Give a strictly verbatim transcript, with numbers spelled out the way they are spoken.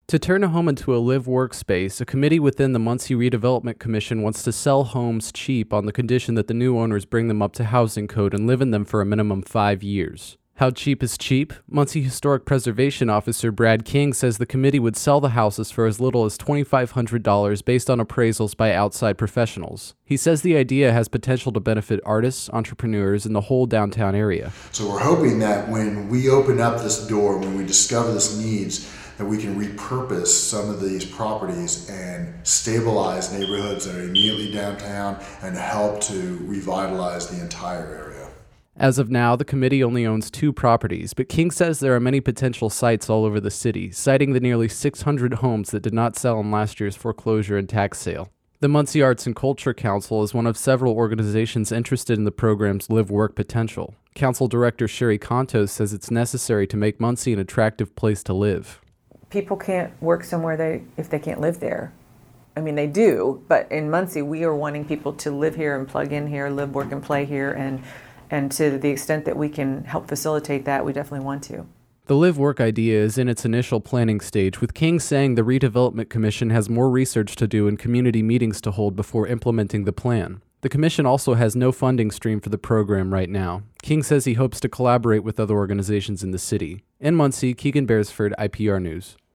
To turn a home into a live workspace, a committee within the Muncie Redevelopment Commission wants to sell homes cheap on the condition that the new owners bring them up to housing code and live in them for a minimum five years. How cheap is cheap? Muncie Historic Preservation Officer Brad King says the committee would sell the houses for as little as two thousand five hundred dollars based on appraisals by outside professionals. He says the idea has potential to benefit artists, entrepreneurs, and the whole downtown area. So we're hoping that when we open up this door, when we discover this needs, that we can repurpose some of these properties and stabilize neighborhoods that are immediately downtown and help to revitalize the entire area. As of now, the committee only owns two properties, but King says there are many potential sites all over the city, citing the nearly six hundred homes that did not sell in last year's foreclosure and tax sale. The Muncie Arts and Culture Council is one of several organizations interested in the program's live-work potential. Council Director Sherry Contos says it's necessary to make Muncie an attractive place to live. People can't work somewhere they if they can't live there. I mean, they do, but in Muncie, we are wanting people to live here and plug in here, live, work, and play here, and and to the extent that we can help facilitate that, we definitely want to. The live-work idea is in its initial planning stage, with King saying the Redevelopment Commission has more research to do and community meetings to hold before implementing the plan. The commission also has no funding stream for the program right now. King says he hopes to collaborate with other organizations in the city. In Muncie, Keegan Beresford, I P R News.